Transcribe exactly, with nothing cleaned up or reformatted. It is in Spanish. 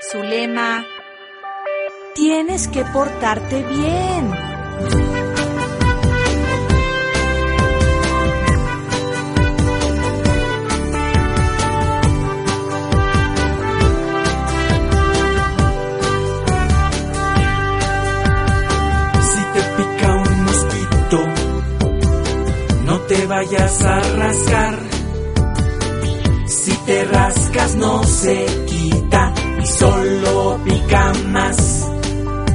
Su lema: tienes que portarte bien. No te vayas a rascar. Si te rascas no se quita y solo pica más.